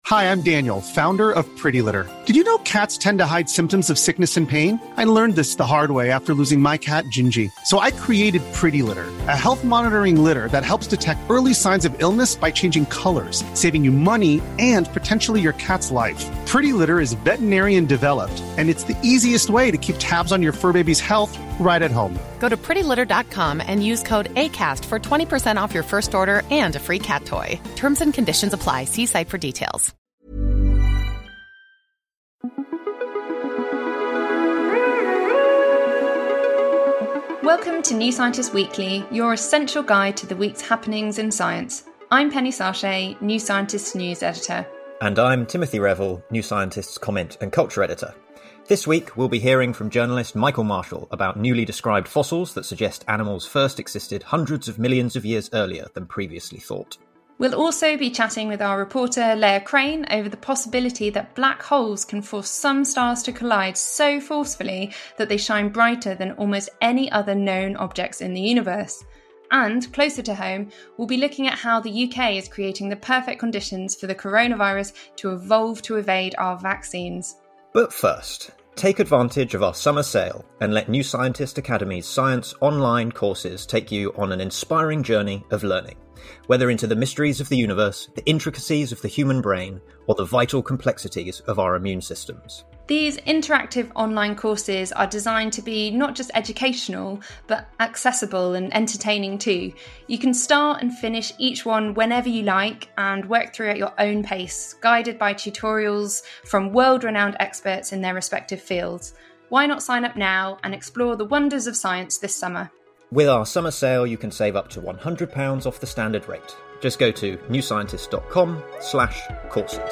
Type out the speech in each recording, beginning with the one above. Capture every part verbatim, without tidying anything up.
Hi, I'm Daniel, founder of Pretty Litter. Did you know cats tend to hide symptoms of sickness and pain? I learned this the hard way after losing my cat, Gingy. So I created Pretty Litter, a health monitoring litter that helps detect early signs of illness by changing colors, saving you money and potentially your cat's life. Pretty Litter is veterinarian developed, and it's the easiest way to keep tabs on your fur baby's health right at home. Go to pretty litter dot com and use code ACAST for twenty percent off your first order and a free cat toy. Terms and conditions apply. See site for details. Welcome to New Scientist Weekly, your essential guide to the week's happenings in science. I'm Penny Sarchet, New Scientist News Editor. And I'm Timothy Revel, New Scientist's Comment and Culture Editor. This week, we'll be hearing from journalist Michael Marshall about newly described fossils that suggest animals first existed hundreds of millions of years earlier than previously thought. We'll also be chatting with our reporter Leah Crane over the possibility that black holes can force some stars to collide so forcefully that they shine brighter than almost any other known objects in the universe. And, closer to home, we'll be looking at how the U K is creating the perfect conditions for the coronavirus to evolve to evade our vaccines. But first, take advantage of our summer sale and let New Scientist Academy's science online courses take you on an inspiring journey of learning. Whether into the mysteries of the universe, the intricacies of the human brain, or the vital complexities of our immune systems. These interactive online courses are designed to be not just educational, but accessible and entertaining too. You can start and finish each one whenever you like and work through at your own pace, guided by tutorials from world-renowned experts in their respective fields. Why not sign up now and explore the wonders of science this summer? With our summer sale, you can save up to one hundred pounds off the standard rate. Just go to newscientist.com slash courses.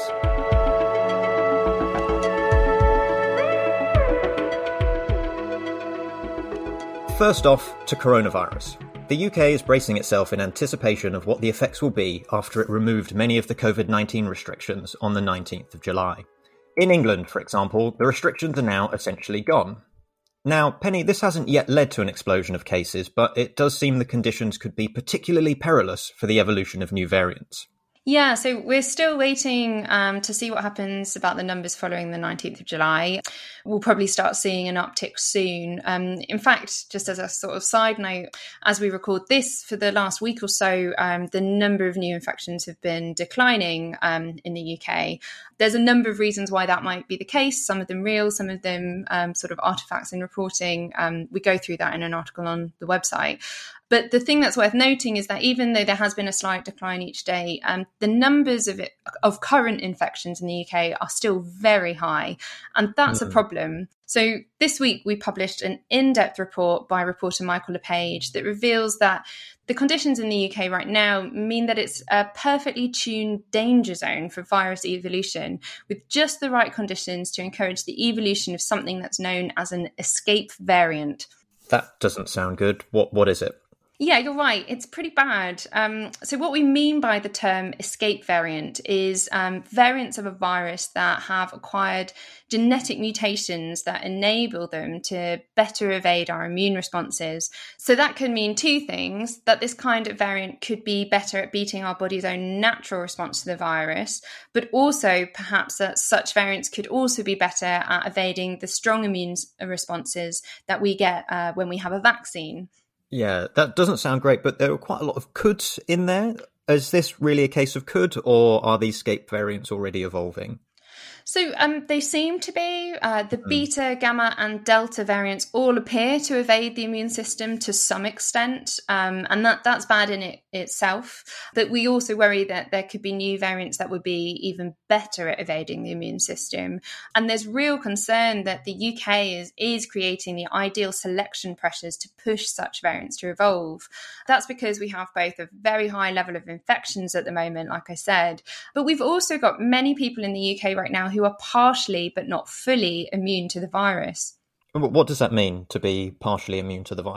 First off, to coronavirus. The U K is bracing itself in anticipation of what the effects will be after it removed many of the covid nineteen restrictions on the nineteenth of July. In England, for example, the restrictions are now essentially gone. Now, Penny, this hasn't yet led to an explosion of cases, but it does seem the conditions could be particularly perilous for the evolution of new variants. Yeah, so we're still waiting um, to see what happens about the numbers following the nineteenth of July. We'll probably start seeing an uptick soon. Um, in fact, just as a sort of side note, as we record this, for the last week or so, um, the number of new infections have been declining um, in the U K. There's a number of reasons why that might be the case, some of them real, some of them um, sort of artifacts in reporting. Um, we go through that in an article on the website. But the thing that's worth noting is that even though there has been a slight decline each day, um, the numbers of it, of current infections in the U K are still very high. And that's mm-hmm. a problem. So this week we published an in-depth report by reporter Michael LePage that reveals that the conditions in the U K right now mean that it's a perfectly tuned danger zone for virus evolution, with just the right conditions to encourage the evolution of something that's known as an escape variant. That doesn't sound good. What What is it? Yeah, you're right. It's pretty bad. Um, so what we mean by the term escape variant is um, variants of a virus that have acquired genetic mutations that enable them to better evade our immune responses. So that can mean two things: that this kind of variant could be better at beating our body's own natural response to the virus, but also perhaps that such variants could also be better at evading the strong immune responses that we get uh, when we have a vaccine. Yeah, that doesn't sound great, but there are quite a lot of coulds in there. Is this really a case of could, or are these escape variants already evolving? So um, they seem to be. Uh, the beta, gamma and delta variants all appear to evade the immune system to some extent, um, and that, that's bad in it itself. But we also worry that there could be new variants that would be even better at evading the immune system. And there's real concern that the U K is, is creating the ideal selection pressures to push such variants to evolve. That's because we have both a very high level of infections at the moment, like I said, but we've also got many people in the U K right now who are partially but not fully immune to the virus. What does that mean, to be partially immune to the virus?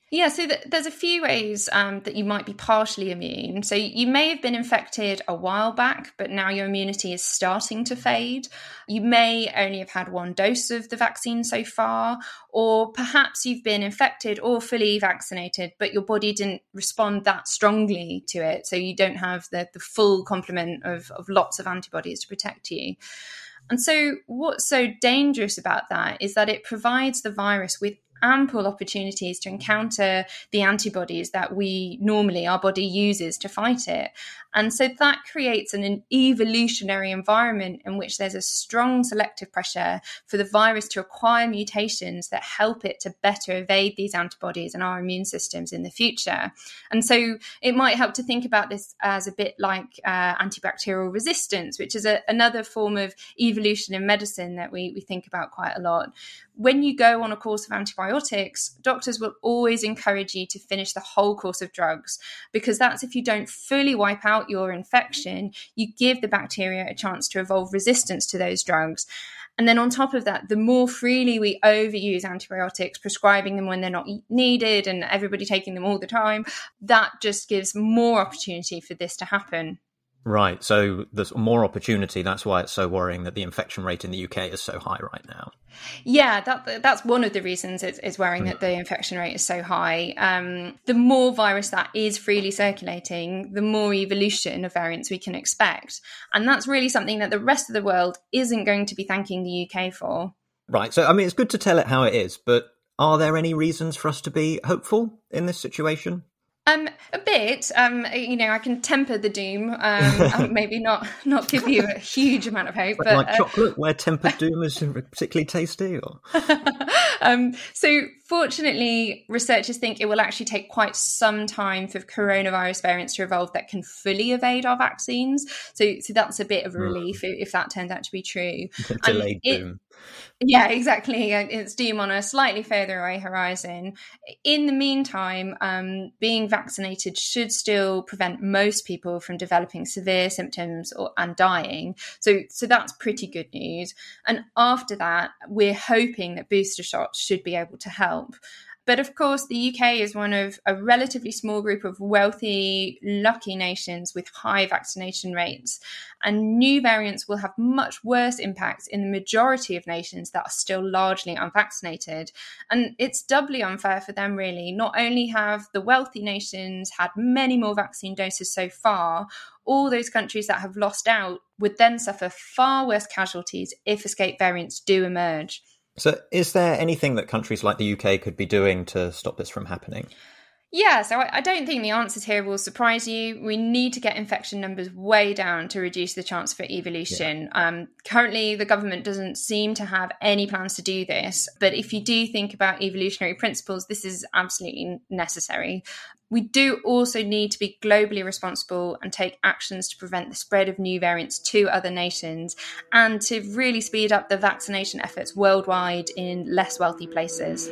Yeah, so th- there's a few ways um, that you might be partially immune. So you may have been infected a while back, but now your immunity is starting to fade. You may only have had one dose of the vaccine so far, or perhaps you've been infected or fully vaccinated, but your body didn't respond that strongly to it. So you don't have the, the full complement of, of lots of antibodies to protect you. And so what's so dangerous about that is that it provides the virus with ample opportunities to encounter the antibodies that we normally, our body uses to fight it. And so that creates an, an evolutionary environment in which there's a strong selective pressure for the virus to acquire mutations that help it to better evade these antibodies and our immune systems in the future. And so it might help to think about this as a bit like uh, antibacterial resistance, which is a, another form of evolution in medicine that we, we think about quite a lot. When you go on a course of antibiotics, doctors will always encourage you to finish the whole course of drugs, because that's if you don't fully wipe out your infection, you give the bacteria a chance to evolve resistance to those drugs. And then on top of that, the more freely we overuse antibiotics, prescribing them when they're not needed and everybody taking them all the time, that just gives more opportunity for this to happen. Right. So there's more opportunity. That's why it's so worrying that the infection rate in the U K is so high right now. Yeah, that that's one of the reasons it's, it's worrying that the infection rate is so high. Um, the more virus that is freely circulating, the more evolution of variants we can expect. And that's really something that the rest of the world isn't going to be thanking the U K for. Right. So, I mean, it's good to tell it how it is, but are there any reasons for us to be hopeful in this situation? Um, a bit, um, you know, I can temper the doom, um, maybe not not give you a huge amount of hope. But but like uh, chocolate, where tempered doom is particularly tasty? Or? um, so fortunately, researchers think it will actually take quite some time for coronavirus variants to evolve that can fully evade our vaccines. So, so that's a bit of a relief mm. if that turns out to be true. Delayed it, doom. Yeah, exactly. It's doom on a slightly further away horizon. In the meantime, um, being vaccinated should still prevent most people from developing severe symptoms or and dying. So, so that's pretty good news. And after that, we're hoping that booster shots should be able to help. But of course, the U K is one of a relatively small group of wealthy, lucky nations with high vaccination rates. And new variants will have much worse impacts in the majority of nations that are still largely unvaccinated. And it's doubly unfair for them, really. Not only have the wealthy nations had many more vaccine doses so far, all those countries that have lost out would then suffer far worse casualties if escape variants do emerge. So is there anything that countries like the U K could be doing to stop this from happening? Yeah, so I don't think the answers here will surprise you. We need to get infection numbers way down to reduce the chance for evolution. Yeah. Um, currently, the government doesn't seem to have any plans to do this. But if you do think about evolutionary principles, this is absolutely necessary. We do also need to be globally responsible and take actions to prevent the spread of new variants to other nations and to really speed up the vaccination efforts worldwide in less wealthy places.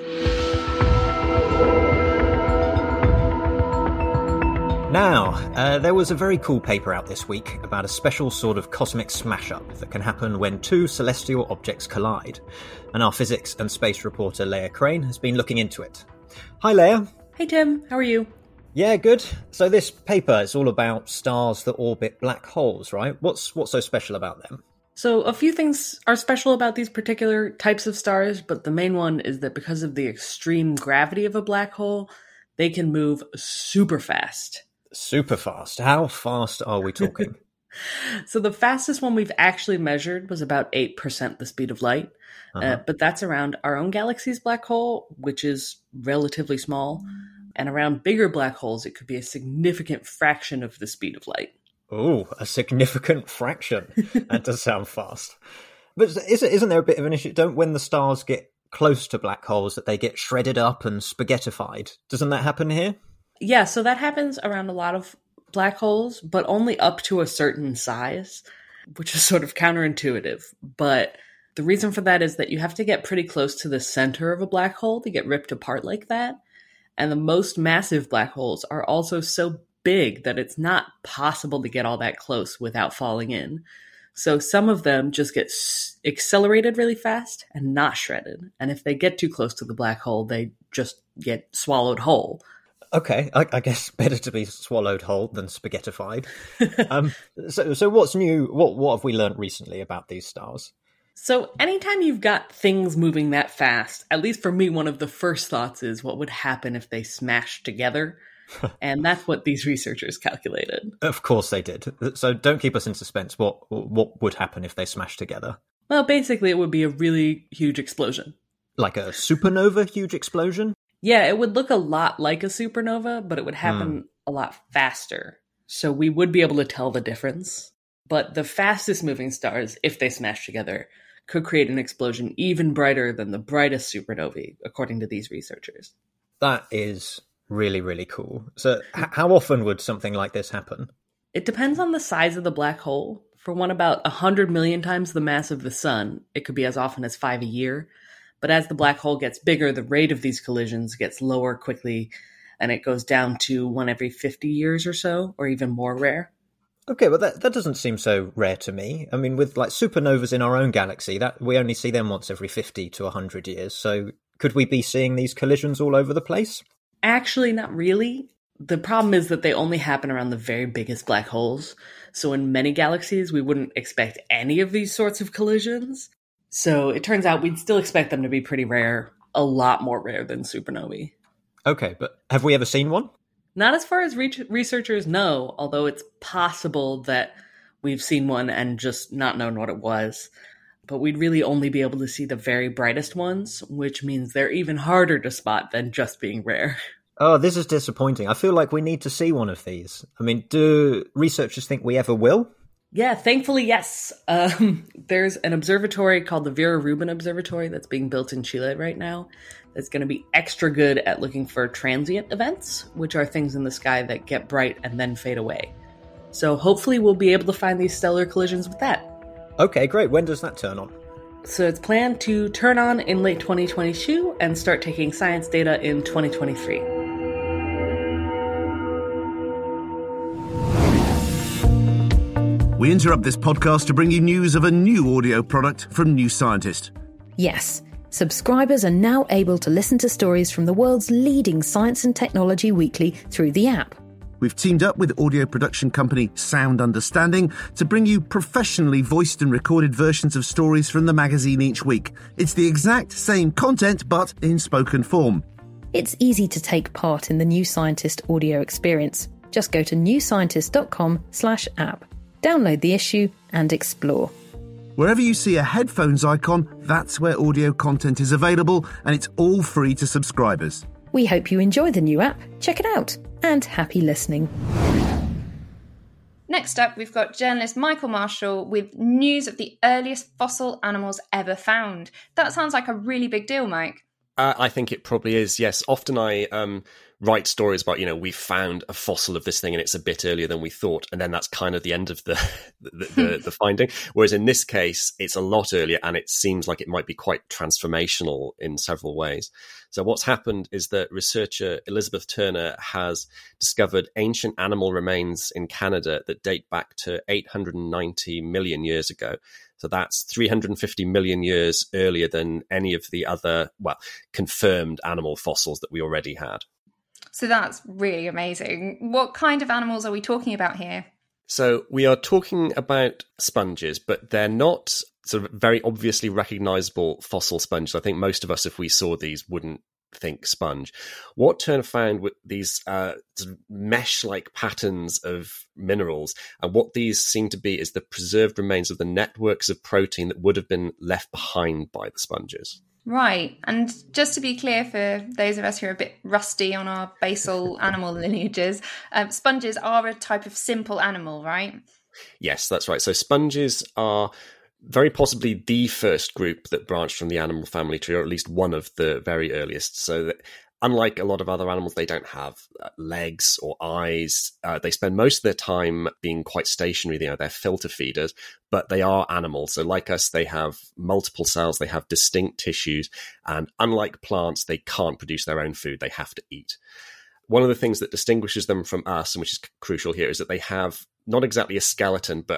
Now, uh, there was a very cool paper out this week about a special sort of cosmic smash-up that can happen when two celestial objects collide. And our physics and space reporter Leah Crane has been looking into it. Hi, Leah. Hey, Tim. How are you? Yeah, good. So this paper is all about stars that orbit black holes, right? What's what's so special about them? So a few things are special about these particular types of stars, but the main one is that because of the extreme gravity of a black hole, they can move super fast. Super fast? How fast are we talking? So the fastest one we've actually measured was about eight percent the speed of light. Uh-huh. Uh, but that's around our own galaxy's black hole, which is relatively small. And around bigger black holes, it could be a significant fraction of the speed of light. Oh, a significant fraction. That does sound fast. But isn't, isn't there a bit of an issue? Don't when the stars get close to black holes that they get shredded up and spaghettified? Doesn't that happen here? Yeah, so that happens around a lot of black holes, but only up to a certain size, which is sort of counterintuitive. But the reason for that is that you have to get pretty close to the center of a black hole to get ripped apart like that. And the most massive black holes are also so big that it's not possible to get all that close without falling in. So some of them just get s- accelerated really fast and not shredded. And if they get too close to the black hole, they just get swallowed whole. Okay, I, I guess better to be swallowed whole than spaghettified. um, so, so what's new? What what have we learned recently about these stars? So anytime you've got things moving that fast, at least for me, one of the first thoughts is what would happen if they smashed together. And that's what these researchers calculated. Of course they did. So don't keep us in suspense. What what would happen if they smashed together? Well, basically it would be a really huge explosion. Like a supernova huge explosion? Yeah, it would look a lot like a supernova, but it would happen Hmm. a lot faster. So we would be able to tell the difference. But the fastest moving stars, if they smash together, could create an explosion even brighter than the brightest supernovae, according to these researchers. That is really, really cool. So h- how often would something like this happen? It depends on the size of the black hole. For one about one hundred million times the mass of the sun, it could be as often as five a year. But as the black hole gets bigger, the rate of these collisions gets lower quickly, and it goes down to one every fifty years or so, or even more rare. Okay, well that, that doesn't seem so rare to me. I mean, with like supernovas in our own galaxy, that we only see them once every fifty to one hundred years. So could we be seeing these collisions all over the place? Actually, not really. The problem is that they only happen around the very biggest black holes. So in many galaxies, we wouldn't expect any of these sorts of collisions. So it turns out we'd still expect them to be pretty rare, a lot more rare than supernovae. Okay, but have we ever seen one? Not as far as re- researchers know, although it's possible that we've seen one and just not known what it was. But we'd really only be able to see the very brightest ones, which means they're even harder to spot than just being rare. Oh, this is disappointing. I feel like we need to see one of these. I mean, do researchers think we ever will? Yeah, thankfully, yes. Um, there's an observatory called the Vera Rubin Observatory that's being built in Chile right now that's going to be extra good at looking for transient events, which are things in the sky that get bright and then fade away. So hopefully we'll be able to find these stellar collisions with that. Okay, great. When does that turn on? So it's planned to turn on in late twenty twenty-two and start taking science data in twenty twenty-three. We interrupt this podcast to bring you news of a new audio product from New Scientist. Yes, subscribers are now able to listen to stories from the world's leading science and technology weekly through the app. We've teamed up with audio production company Sound Understanding to bring you professionally voiced and recorded versions of stories from the magazine each week. It's the exact same content, but in spoken form. It's easy to take part in the New Scientist audio experience. Just go to newscientist.com slash app. Download the issue and explore. Wherever you see a headphones icon, that's where audio content is available, and it's all free to subscribers. We hope you enjoy the new app. Check it out. And happy listening. Next up, we've got journalist Michael Marshall with news of the earliest fossil animals ever found. That sounds like a really big deal, Mike. Uh, I think it probably is, yes. Often I um, write stories about, you know, we found a fossil of this thing and it's a bit earlier than we thought. And then that's kind of the end of the the, the, the finding. Whereas in this case, it's a lot earlier and it seems like it might be quite transformational in several ways. So what's happened is that researcher Elizabeth Turner has discovered ancient animal remains in Canada that date back to eight hundred ninety million years ago. So that's three hundred fifty million years earlier than any of the other, well, confirmed animal fossils that we already had. So that's really amazing. What kind of animals are we talking about here? So we are talking about sponges, but they're not sort of very obviously recognizable fossil sponges. I think most of us, if we saw these, wouldn't think sponge. What Turner found with these uh, sort of mesh-like patterns of minerals, and what these seem to be is the preserved remains of the networks of protein that would have been left behind by the sponges. Right. And just to be clear for those of us who are a bit rusty on our basal animal lineages, um, sponges are a type of simple animal, right? Yes, that's right. So sponges are very possibly the first group that branched from the animal family tree, or at least one of the very earliest. So that, unlike a lot of other animals, they don't have uh, legs or eyes. Uh, they spend most of their time being quite stationary. You know, they're filter feeders, but they are animals. So like us, they have multiple cells, they have distinct tissues, and unlike plants, they can't produce their own food. They have to eat. One of the things that distinguishes them from us, and which is crucial here, is that they have not exactly a skeleton, but a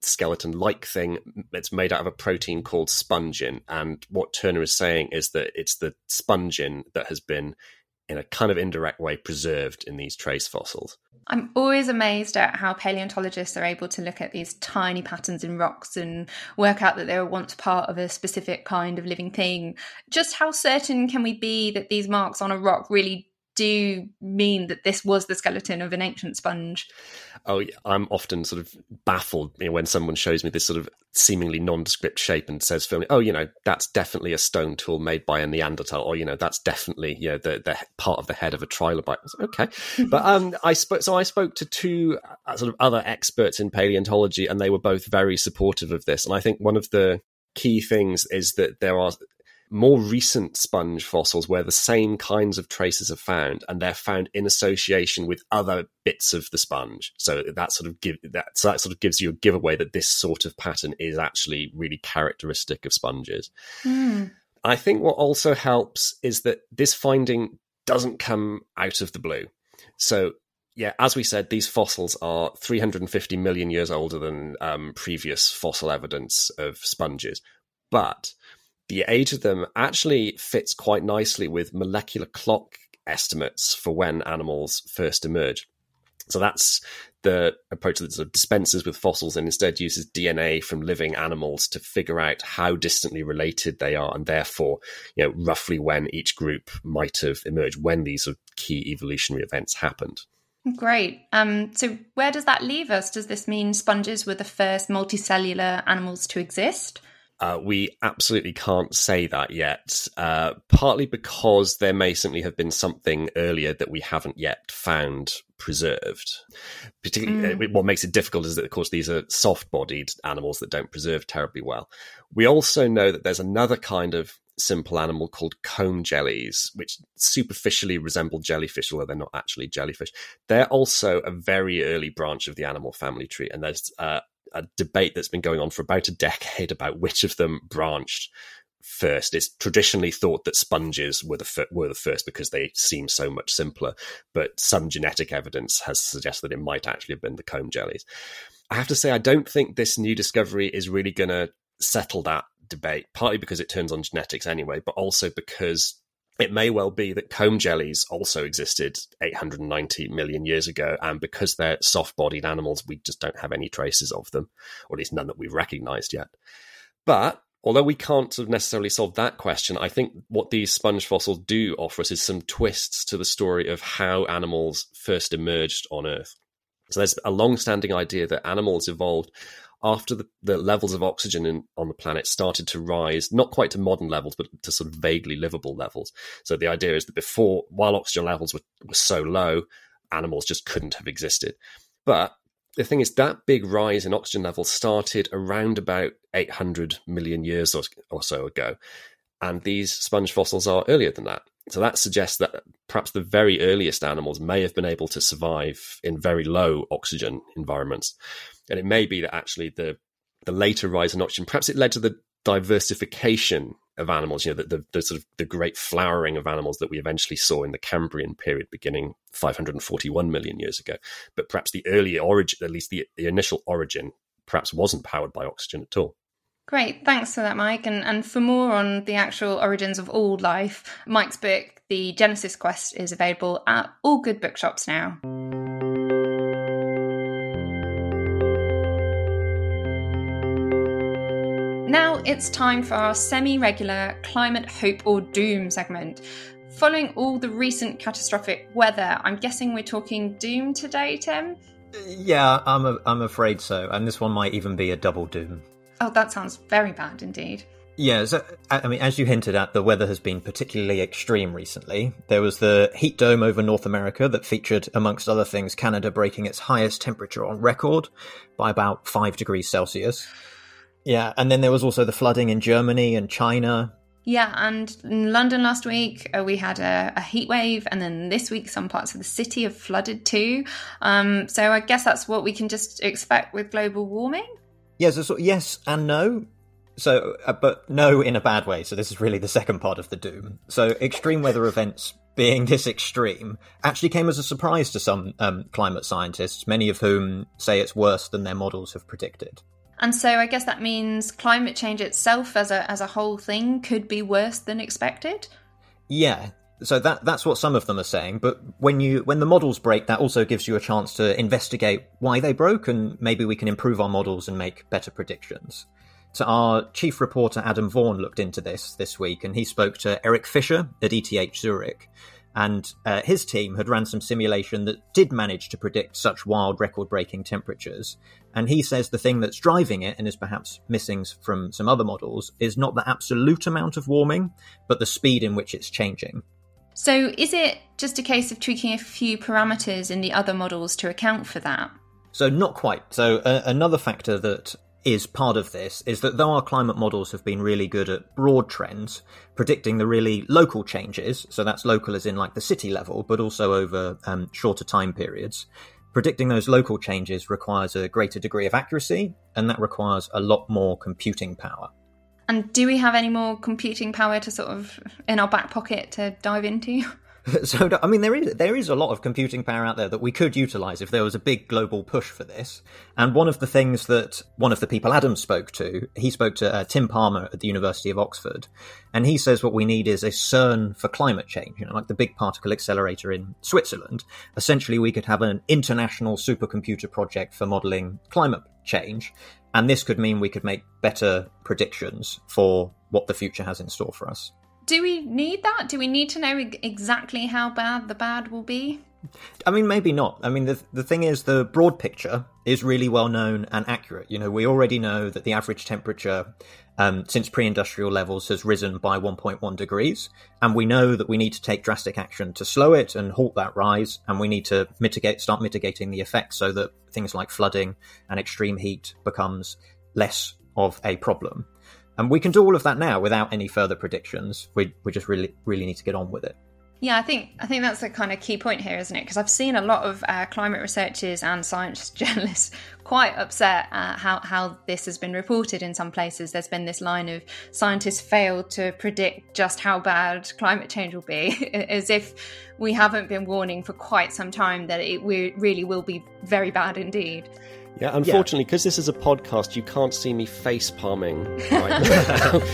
skeleton-like thing. It's made out of a protein called spongin. And what Turner is saying is that it's the spongin that has been, in a kind of indirect way, preserved in these trace fossils. I'm always amazed at how paleontologists are able to look at these tiny patterns in rocks and work out that they were once part of a specific kind of living thing. Just how certain can we be that these marks on a rock really do mean that this was the skeleton of an ancient sponge? Oh, yeah, I'm often sort of baffled, you know, when someone shows me this sort of seemingly nondescript shape and says, "Filming, oh, you know, that's definitely a stone tool made by a Neanderthal," or, you know, that's definitely, you know, the, the part of the head of a trilobite. I was like, okay, but um, I spoke. So I spoke to two uh, sort of other experts in paleontology, and they were both very supportive of this. And I think one of the key things is that there are more recent sponge fossils where the same kinds of traces are found, and they're found in association with other bits of the sponge. So that sort of give that, so that sort of gives you a giveaway that this sort of pattern is actually really characteristic of sponges. Mm. I think what also helps is that this finding doesn't come out of the blue. So yeah, as we said, these fossils are three hundred fifty million years older than um, previous fossil evidence of sponges, but the age of them actually fits quite nicely with molecular clock estimates for when animals first emerge. So that's the approach that sort of dispenses with fossils and instead uses D N A from living animals to figure out how distantly related they are, and therefore, you know, roughly when each group might have emerged, when these sort of key evolutionary events happened. Great. Um, so where does that leave us? Does this mean sponges were the first multicellular animals to exist? Uh, we absolutely can't say that yet, uh, partly because there may simply have been something earlier that we haven't yet found preserved. Particularly, mm. What makes it difficult is that, of course, these are soft-bodied animals that don't preserve terribly well. We also know that there's another kind of simple animal called comb jellies, which superficially resemble jellyfish, although they're not actually jellyfish. They're also a very early branch of the animal family tree, and there's uh, a debate that's been going on for about a decade about which of them branched first. It's traditionally thought that sponges were the fir- were the first because they seem so much simpler, but some genetic evidence has suggested that it might actually have been the comb jellies. I have to say, I don't think this new discovery is really going to settle that debate, partly because it turns on genetics anyway, but also because it may well be that comb jellies also existed eight hundred ninety million years ago, and because they're soft-bodied animals, we just don't have any traces of them, or at least none that we've recognized yet. But although we can't sort of necessarily solve that question, I think what these sponge fossils do offer us is some twists to the story of how animals first emerged on Earth. So there's a long-standing idea that animals evolved after the, the levels of oxygen in, on the planet started to rise, not quite to modern levels, but to sort of vaguely livable levels. So the idea is that before, while oxygen levels were, were so low, animals just couldn't have existed. But the thing is, that big rise in oxygen levels started around about eight hundred million years or, or so ago. And these sponge fossils are earlier than that. So that suggests that perhaps the very earliest animals may have been able to survive in very low oxygen environments. And it may be that actually the, the later rise in oxygen, perhaps it led to the diversification of animals, you know, the, the, the sort of the great flowering of animals that we eventually saw in the Cambrian period beginning five hundred forty-one million years ago. But perhaps the early origin, at least the, the initial origin, perhaps wasn't powered by oxygen at all. Great, thanks for that, Mike. And, and for more on the actual origins of all life, Mike's book, The Genesis Quest, is available at all good bookshops now. Now it's time for our semi-regular Climate Hope or Doom segment. Following all the recent catastrophic weather, I'm guessing we're talking doom today, Tim? Yeah, I'm a, I'm afraid so. And this one might even be a double doom. Oh, that sounds very bad indeed. Yeah, so, I mean, as you hinted at, the weather has been particularly extreme recently. There was the heat dome over North America that featured, amongst other things, Canada breaking its highest temperature on record by about five degrees Celsius. Yeah, and then there was also the flooding in Germany and China. Yeah, and in London last week, uh, we had a, a heat wave, and then this week some parts of the city have flooded too. Um, so I guess that's what we can just expect with global warming? Yes, yeah, so, yes and no. So, uh, but no in a bad way. So this is really the second part of the doom. So extreme weather events being this extreme actually came as a surprise to some um, climate scientists, many of whom say it's worse than their models have predicted. And so I guess that means climate change itself as a as a whole thing could be worse than expected? Yeah. So that that's what some of them are saying. But when you when the models break, that also gives you a chance to investigate why they broke, and maybe we can improve our models and make better predictions. So our chief reporter, Adam Vaughan, looked into this this week, and he spoke to Eric Fischer at E T H Zurich. And uh, his team had ran some simulation that did manage to predict such wild record-breaking temperatures. And he says the thing that's driving it, and is perhaps missing from some other models, is not the absolute amount of warming, but the speed in which it's changing. So is it just a case of tweaking a few parameters in the other models to account for that? So not quite. So uh, another factor that is part of this is that though our climate models have been really good at broad trends, predicting the really local changes, so that's local as in like the city level, but also over um, shorter time periods, predicting those local changes requires a greater degree of accuracy, and that requires a lot more computing power. And do we have any more computing power to sort of in our back pocket to dive into? So, I mean, there is there is a lot of computing power out there that we could utilise if there was a big global push for this. And one of the things that one of the people Adam spoke to, he spoke to uh, Tim Palmer at the University of Oxford, and he says what we need is a CERN for climate change, you know, like the big particle accelerator in Switzerland. Essentially, we could have an international supercomputer project for modelling climate change, and this could mean we could make better predictions for what the future has in store for us. Do we need that? Do we need to know exactly how bad the bad will be? I mean, maybe not. I mean, the the thing is, the broad picture is really well known and accurate. You know, we already know that the average temperature um, since pre-industrial levels has risen by one point one degrees. And we know that we need to take drastic action to slow it and halt that rise. And we need to mitigate, start mitigating the effects so that things like flooding and extreme heat becomes less of a problem. And we can do all of that now without any further predictions. We we just really, really need to get on with it. Yeah, I think I think that's the kind of key point here, isn't it? Because I've seen a lot of uh, climate researchers and science journalists quite upset at how, how this has been reported in some places. There's been this line of scientists failed to predict just how bad climate change will be, as if we haven't been warning for quite some time that it really will be very bad indeed. Yeah, unfortunately, because yeah. this is a podcast, you can't see me face palming right now.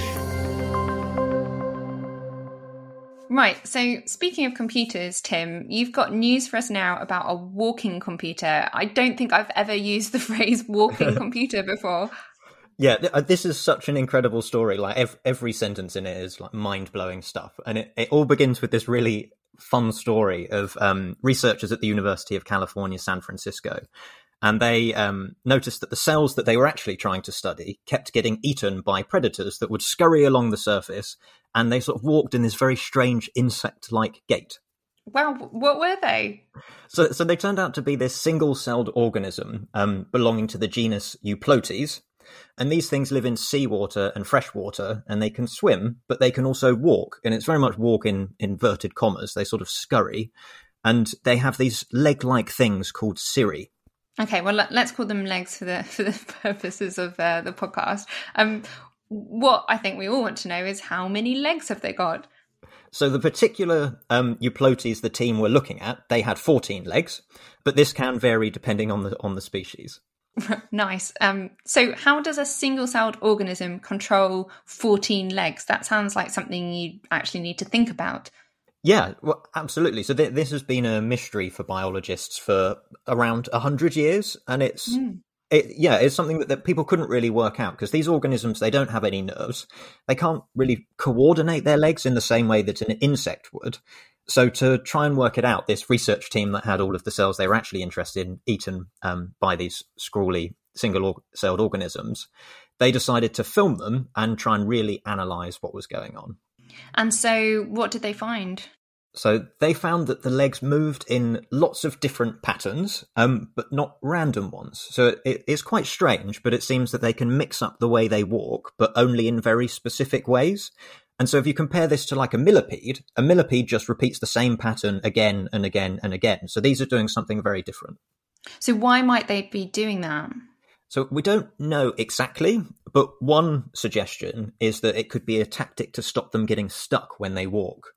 Right, so speaking of computers, Tim, you've got news for us now about a walking computer. I don't think I've ever used the phrase walking computer before. Yeah, this is such an incredible story. Like every, every sentence in it is like mind-blowing stuff. And it, it all begins with this really fun story of um, researchers at the University of California, San Francisco. And they um, noticed that the cells that they were actually trying to study kept getting eaten by predators that would scurry along the surface, and they sort of walked in this very strange insect-like gait. Wow, what were they? So, so they turned out to be this single-celled organism um, belonging to the genus Euplotes, and these things live in seawater and freshwater, and they can swim, but they can also walk, and it's very much walk in inverted commas. They sort of scurry, and they have these leg-like things called cirri. Okay, well, let's call them legs for the for the purposes of uh, the podcast. Um, what I think we all want to know is how many legs have they got? So the particular um, Euplotes the team were looking at, they had fourteen legs, but this can vary depending on the on the species. Nice. Um, so how does a single-celled organism control fourteen legs? That sounds like something you actually need to think about. Yeah, well, absolutely. So th- this has been a mystery for biologists for around one hundred years. And it's, mm. it, yeah, it's something that, that people couldn't really work out because these organisms, they don't have any nerves. They can't really coordinate their legs in the same way that an insect would. So to try and work it out, this research team that had all of the cells they were actually interested in eaten um, by these scrawly single-celled organisms, they decided to film them and try and really analyse what was going on. And so what did they find? So they found that the legs moved in lots of different patterns, um, but not random ones. So it, it's quite strange, but it seems that they can mix up the way they walk, but only in very specific ways. And so if you compare this to like a millipede, a millipede just repeats the same pattern again and again and again. So these are doing something very different. So why might they be doing that? So we don't know exactly, but one suggestion is that it could be a tactic to stop them getting stuck when they walk.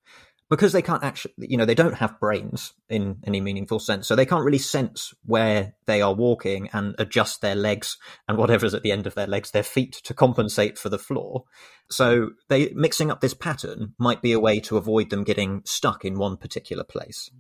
because they can't actually, you know, they don't have brains in any meaningful sense. So they can't really sense where they are walking and adjust their legs and whatever's at the end of their legs, their feet, to compensate for the floor. So they mixing up this pattern might be a way to avoid them getting stuck in one particular place.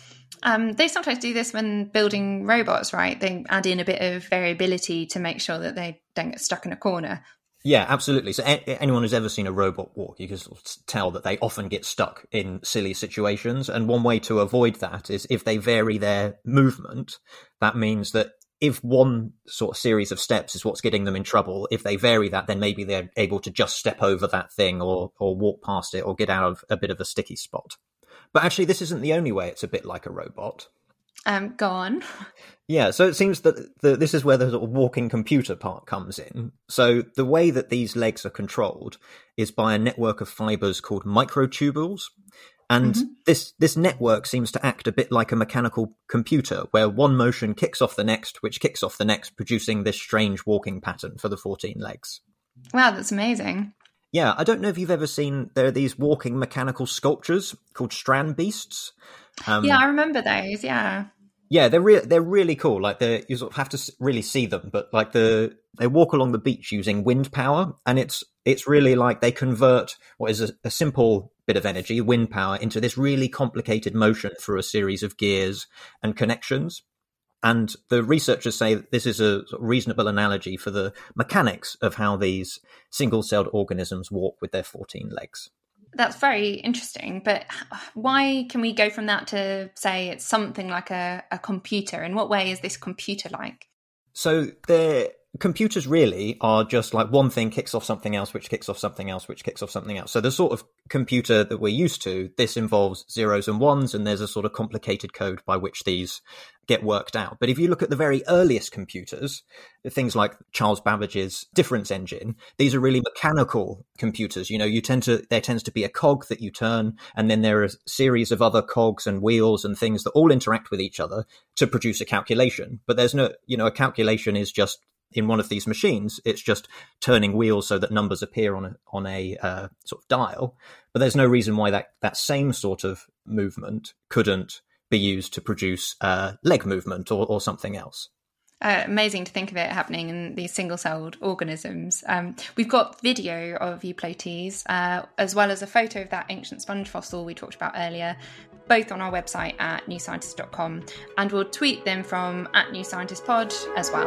Um, they sometimes do this when building robots, right? They add in a bit of variability to make sure that they don't get stuck in a corner. Yeah, absolutely. So a- anyone who's ever seen a robot walk, you can sort of tell that they often get stuck in silly situations. And one way to avoid that is if they vary their movement, that means that if one sort of series of steps is what's getting them in trouble, if they vary that, then maybe they're able to just step over that thing or, or walk past it or get out of a bit of a sticky spot. But actually, this isn't the only way it's a bit like a robot. Um, go on. Yeah, so it seems that the, this is where the sort of walking computer part comes in. So the way that these legs are controlled is by a network of fibers called microtubules. And mm-hmm. this, this network seems to act a bit like a mechanical computer, where one motion kicks off the next, which kicks off the next, producing this strange walking pattern for the fourteen legs. Wow, that's amazing. Yeah, I don't know if you've ever seen, there are these walking mechanical sculptures called Strand Beasts. Um, yeah, I remember those, yeah. Yeah, they're re- they're really cool. Like they, you sort of have to really see them, but like the they walk along the beach using wind power, and it's it's really like they convert what is a, a simple bit of energy, wind power, into this really complicated motion through a series of gears and connections. And the researchers say that this is a sort of reasonable analogy for the mechanics of how these single-celled organisms walk with their fourteen legs. That's very interesting, but why can we go from that to say it's something like a, a computer? In what way is this computer-like? So they're computers really are just like one thing kicks off something else, which kicks off something else, which kicks off something else. So the sort of computer that we're used to, this involves zeros and ones, and there's a sort of complicated code by which these get worked out. But if you look at the very earliest computers, things like Charles Babbage's difference engine, these are really mechanical computers. You know, you tend to, there tends to be a cog that you turn, and then there are a series of other cogs and wheels and things that all interact with each other to produce a calculation. But there's no, you know, a calculation is just, in one of these machines, it's just turning wheels so that numbers appear on a, on a uh, sort of dial. But there's no reason why that, that same sort of movement couldn't be used to produce uh, leg movement or, or something else. Uh, amazing to think of it happening in these single-celled organisms. Um, we've got video of Euplotes, uh, as well as a photo of that ancient sponge fossil we talked about earlier, both on our website at new scientist dot com, and we'll tweet them from at New Scientist Pod as well.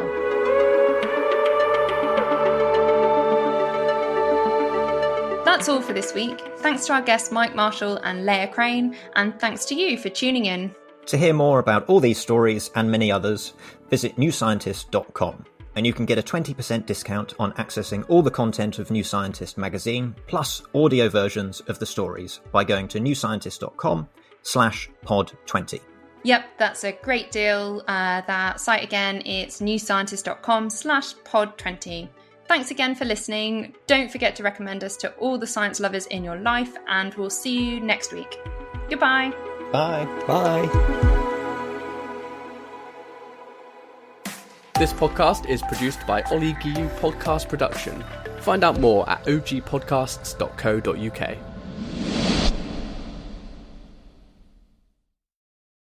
That's all for this week. Thanks to our guests Mike Marshall and Leah Crane, and thanks to you for tuning in. To hear more about all these stories and many others, visit new scientist dot com, and you can get a twenty percent discount on accessing all the content of New Scientist magazine, plus audio versions of the stories by going to new scientist dot com slash pod twenty. Yep, that's a great deal. Uh, that site again, it's new scientist dot com slash pod twenty. Thanks again for listening. Don't forget to recommend us to all the science lovers in your life, and we'll see you next week. Goodbye. Bye. Bye. This podcast is produced by Ollie Guillou Podcast Production. Find out more at o g podcasts dot co dot u k.